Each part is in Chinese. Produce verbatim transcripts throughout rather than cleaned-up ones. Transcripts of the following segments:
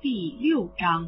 第六章。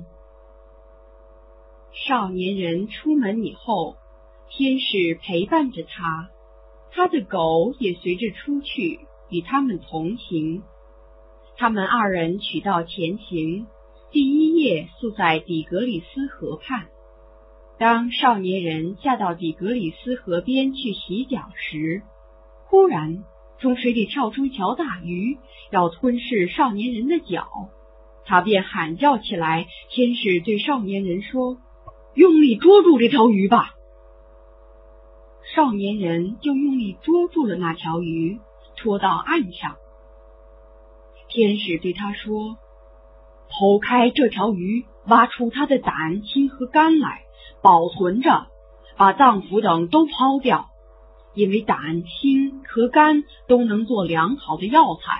少年人出门以后，天使陪伴着他，他的狗也随着出去，与他们同行。他们二人取道前行，第一夜宿在底格里斯河畔。当少年人下到底格里斯河边去洗脚时，忽然从水里跳出一条大鱼，要吞噬少年人的脚。他便喊叫起来，天使对少年人说：用力捉住这条鱼吧。少年人就用力捉住了那条鱼，拖到岸上。天使对他说：剖开这条鱼，挖出它的胆、心和肝来，保存着，把脏腑等都抛掉，因为胆、心和肝都能做良好的药材。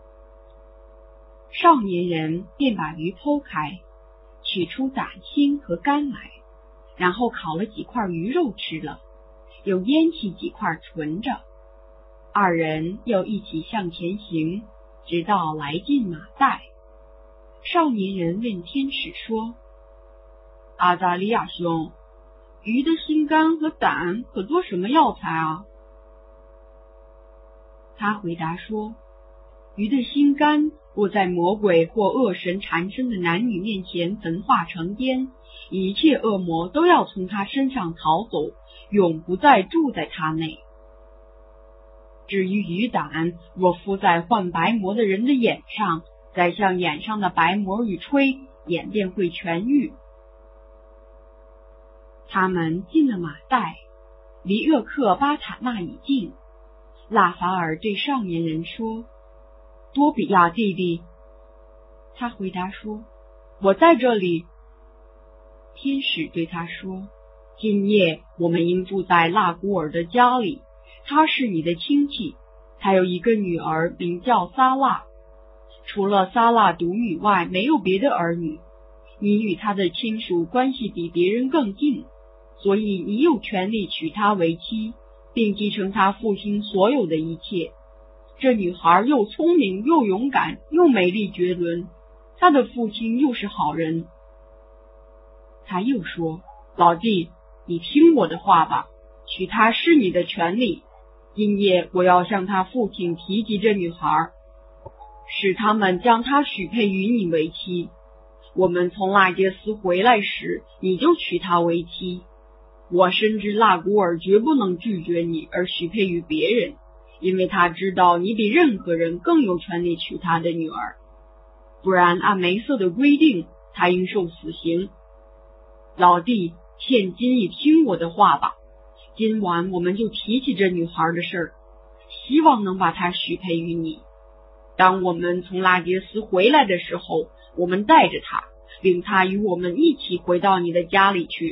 少年人便把鱼剖开，取出胆、心和肝来，然后烤了几块鱼肉吃了，又腌起几块存着。二人又一起向前行，直到来进马代。少年人问天使说：阿扎利亚兄，鱼的心肝和胆可做什么药材啊？他回答说：鱼的心肝若在魔鬼或恶神缠身的男女面前焚化成烟，一切恶魔都要从他身上逃走，永不再住在他内。至于鱼胆，若敷在患白魔的人的眼上，再向眼上的白魔一吹，眼便会痊愈。他们进了马代，离厄克巴塔那已近。拉法尔对少年人说：多比亚弟弟。他回答说：我在这里。天使对他说：今夜我们应住在拉古尔的家里，他是你的亲戚，他有一个女儿名叫撒拉，除了撒拉独女外没有别的儿女。你与他的亲属关系比别人更近，所以你有权利娶她为妻，并继承他父亲所有的一切。这女孩又聪明又勇敢又美丽绝伦，她的父亲又是好人。他又说：老弟，你听我的话吧，娶她是你的权利。今夜我要向他父亲提及这女孩，使他们将她许配于你为妻。我们从拉杰斯回来时，你就娶她为妻。我深知拉古尔绝不能拒绝你而许配于别人，因为他知道你比任何人更有权利娶他的女儿，不然按梅瑟的规定，他应受死刑。老弟，现今你听我的话吧，今晚我们就提起这女孩的事儿，希望能把她许配于你。当我们从拉杰斯回来的时候，我们带着她，领她与我们一起回到你的家里去。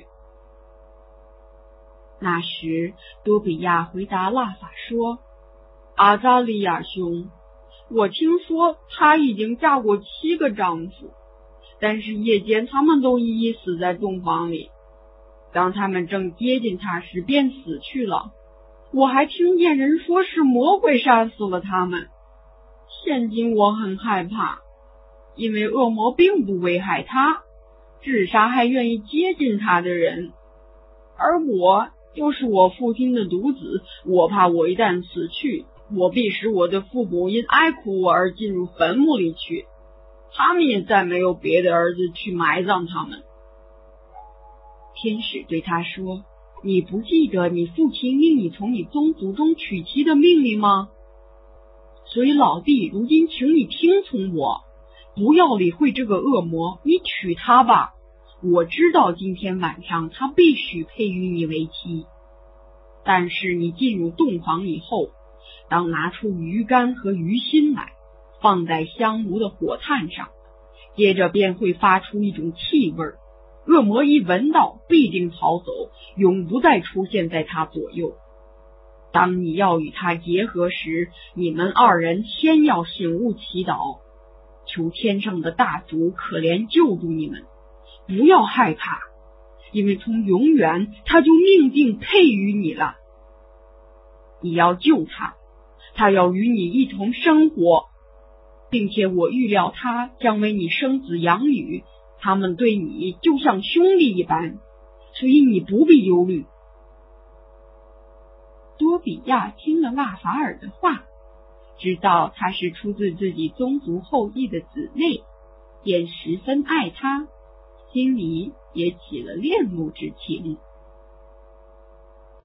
那时多比亚回答拉法说：阿扎利亚兄，我听说她已经嫁过七个丈夫，但是夜间他们都一一死在洞房里，当他们正接近她时便死去了。我还听见人说是魔鬼杀死了他们。现今我很害怕，因为恶魔并不危害他，只杀害愿意接近他的人。而我又是我父亲的独子，我怕我一旦死去，我必使我的父母因哀哭我而进入坟墓里去，他们也再没有别的儿子去埋葬他们。天使对他说：你不记得你父亲命你从你宗族中娶妻的命令吗？所以老弟，如今请你听从我，不要理会这个恶魔，你娶她吧。我知道今天晚上她必许配于你为妻。但是你进入洞房以后，当拿出鱼肝和鱼心来，放在香炉的火炭上，接着便会发出一种气味，恶魔一闻到必定逃走，永不再出现在他左右。当你要与他结合时，你们二人先要醒悟祈祷，求天上的大主可怜救助你们，不要害怕，因为从永远他就命定配于你了。你要救他，他要与你一同生活， 并且我预料他将为你生子养女，他们对你就像兄弟一般，所以你不必忧虑。”多比亚听了纳法尔的话，知道他是出自自己宗族后裔的子内，便十分爱他，心里也起了恋慕之情。